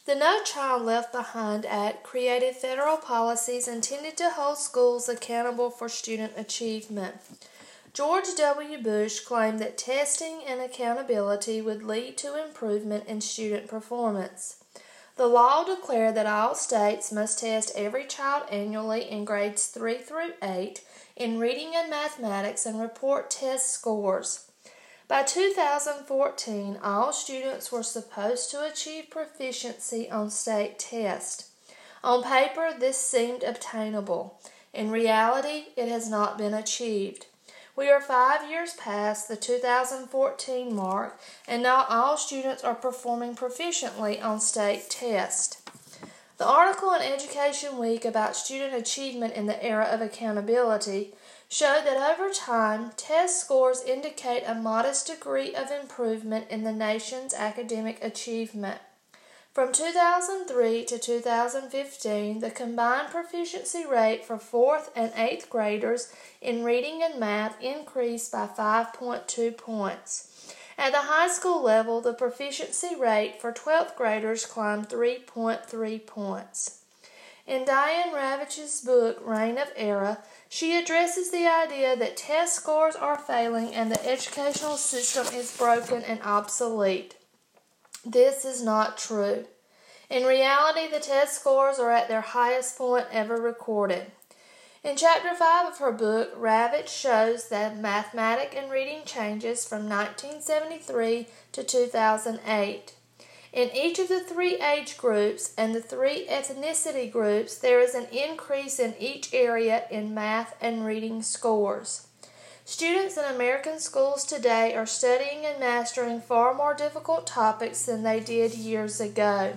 The No Child Left Behind Act created federal policies intended to hold schools accountable for student achievement. George W. Bush claimed that testing and accountability would lead to improvement in student performance. The law declared that all states must test every child annually in grades 3 through 8 in reading and mathematics and report test scores. By 2014, all students were supposed to achieve proficiency on state tests. On paper, this seemed obtainable. In reality, it has not been achieved. We are 5 years past the 2014 mark, and not all students are performing proficiently on state tests. The article in Education Week about student achievement in the era of accountability showed that over time, test scores indicate a modest degree of improvement in the nation's academic achievement. From 2003 to 2015, the combined proficiency rate for 4th and 8th graders in reading and math increased by 5.2 points. At the high school level, the proficiency rate for 12th graders climbed 3.3 points. In Diane Ravitch's book, Reign of Error, she addresses the idea that test scores are failing and the educational system is broken and obsolete. This is not true. In reality, the test scores are at their highest point ever recorded. In Chapter 5 of her book, Ravitch shows that mathematics and reading changes from 1973 to 2008. In each of the 3 age groups and the 3 ethnicity groups, there is an increase in each area in math and reading scores. Students in American schools today are studying and mastering far more difficult topics than they did years ago.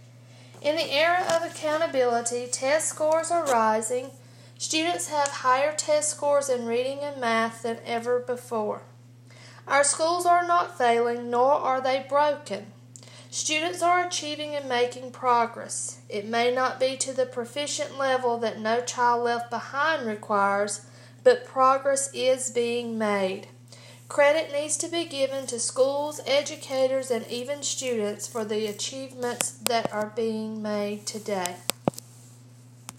In the era of accountability, test scores are rising. Students have higher test scores in reading and math than ever before. Our schools are not failing, nor are they broken. Students are achieving and making progress. It may not be to the proficient level that No Child Left Behind requires, but progress is being made. Credit needs to be given to schools, educators, and even students for the achievements that are being made today.